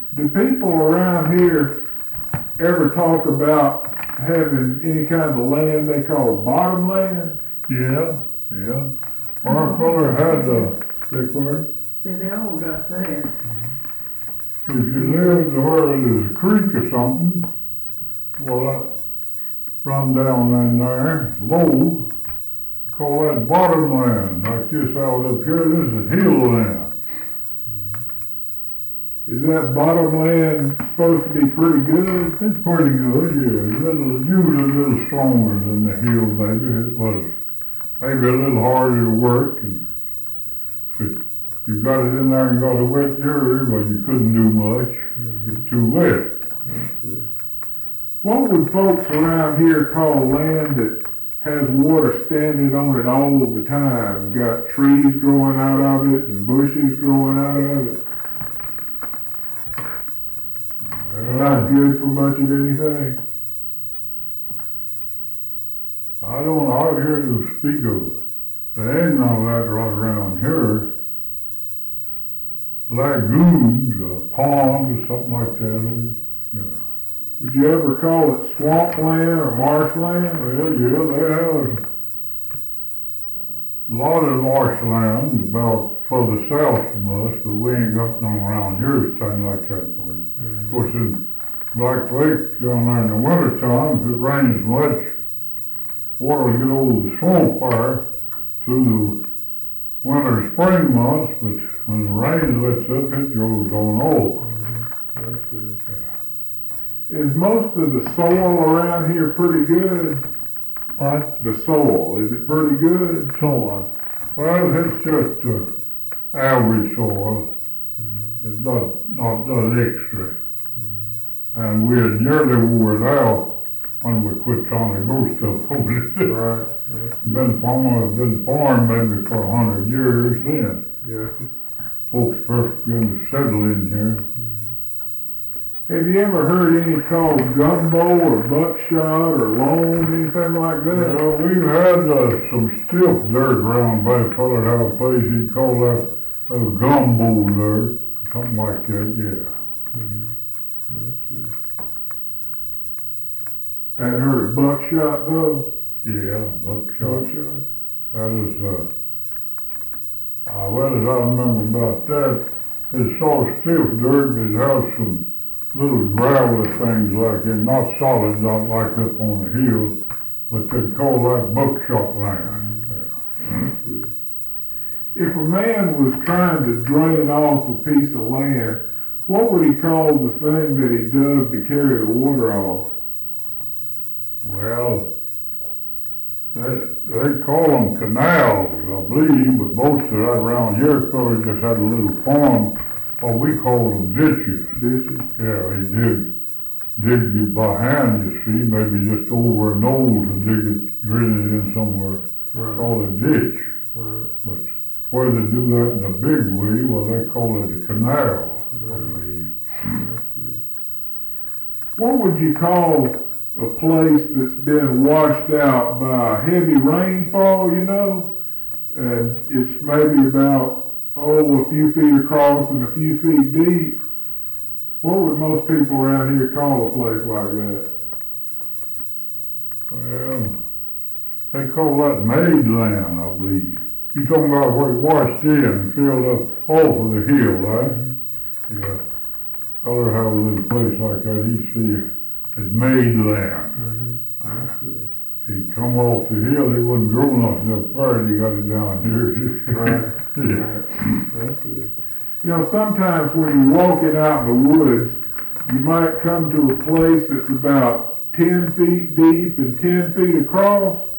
Do people around here ever talk about having any kind of land they call bottom land? Yeah. Our father had big word. See, they all got that. If you lived where there's a creek or something, well, that run down in there, low, call that bottom land. Like this out up here, this is hill land. Is that bottom land supposed to be pretty good? It's pretty good, yeah. Usually a little stronger than the hill, maybe. It was maybe a little harder to work. And if you got it in there and got a wet year, well, you couldn't do much. It's too wet. What would folks around here call land that has water standing on it all the time? Got trees growing out of it and bushes growing out of it? Not good for much of anything. I don't know, I hear you speak of it. There ain't none of that right around here. Lagoons, ponds, or something like that. Yeah. Would you ever call it swampland or marshland? Well, yeah, they have a lot of marshland about further south from us, but we ain't got none around here that's anything like that. Of course, in Black Lake down there in the wintertime, if it rains much, water will get over the swamp fire through the winter and spring months, but when the rain lets up, it goes on over. That's good. Is most of the soil around here pretty good? What? The soil, is it pretty good? Soil. Well, it's just average soil. It's not extra. And we had nearly wore it out when we quit trying to grow stuff over it. Right. Been farmed maybe for 100 years then. Yes. Folks first began to settle in here. Have you ever heard any called gumbo or buckshot or loam, anything like that? Well, we've had some stiff dirt around by a fella that had a place, he'd call that gumbo dirt, something like that, yeah. Hadn't heard of buckshot though? Yeah, buckshot. That is, well, as I remember about that, it's sort of stiff dirt, but it has some little gravelly things like it, not solid, not like up on the hill, but they'd call that buckshot land. If a man was trying to drain off a piece of land, what would he call the thing that he dug to carry the water off? Well, they call them canals, I believe, but most of that around here, fellas just had a little pond, or we call them ditches. Ditches? Yeah, he dig it by hand, you see, maybe just over an old to dig it, drill it in somewhere, call it a ditch. Right. But where they do that in a big way, well, they call it a canal, I believe. What would you call a place that's been washed out by heavy rainfall, you know, and it's maybe about, a few feet across and a few feet deep? What would most people around here call a place like that? Well, they call that made land, I believe. You talking about where it washed in and filled up off of the hill, right? Yeah. Feller have a little place like that, he see it's made land. I see. He come off the hill, it wasn't growing up far, he got it down here. Right. That's it. You know, sometimes when you're walking out in the woods, you might come to a place that's about 10 feet deep and 10 feet across,